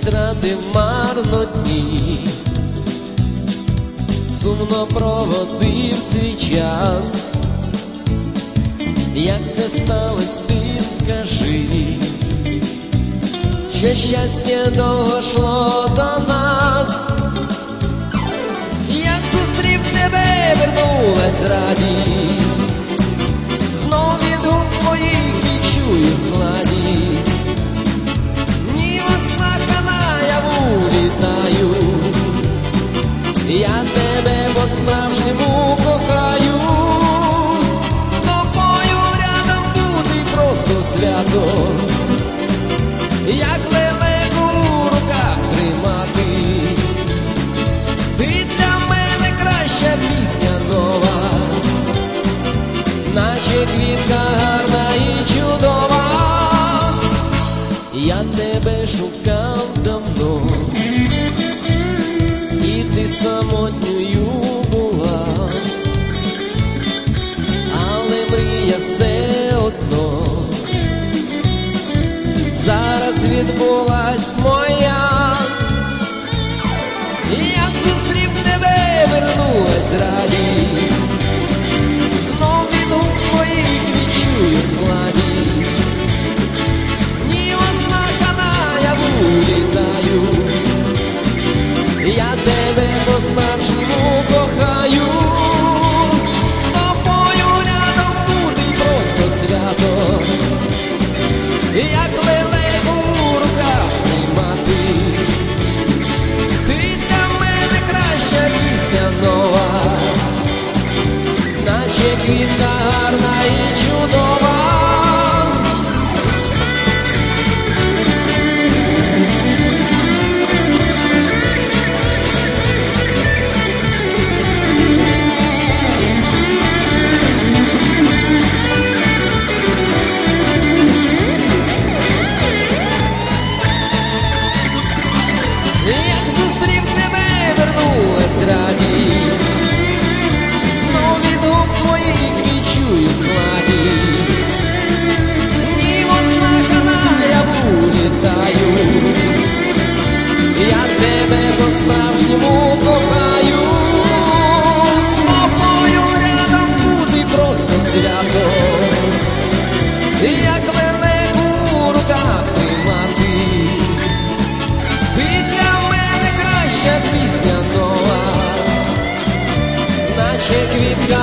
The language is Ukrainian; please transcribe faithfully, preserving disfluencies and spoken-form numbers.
втратив марно дні, сумно проводив свій час. Як це сталось, ти скажи, що щастя довго йшло до нас. Як зустрів тебе, вернулась радість, знов від губ твоїх відчую сладість. Ні во снах, а наяву літаю, я тебе по-справжньому кохаю. З тобою рядом бути просто свято, як лелеку в руках тримати. Ти для мене краща пісня нова, наче квітка гарна і чудова. Я тебе шукав давно, і ти самотньою була, але мрія все одно зараз відбулась моя. Як зустрів тебе, вернулась радість, знов від губ твоїх відчую сладість. Ні во снах, а наяву літаю, я тебе по-справжньому кохаю. З тобою рядом бути просто свято, як лелеку в руках тримати. Ти для мене краща пісня нова, наче квітка гарна і чудова. Як зустрів тебе, вернулась радість, знов від губ твоїх відчую сладість. Ні во снах, а наяву літаю, я тебе по-справжньому кохаю. З тобою рядом бути просто свято, як лелеку в руках тримати. Ти для мене краща пісня нова, наче квітка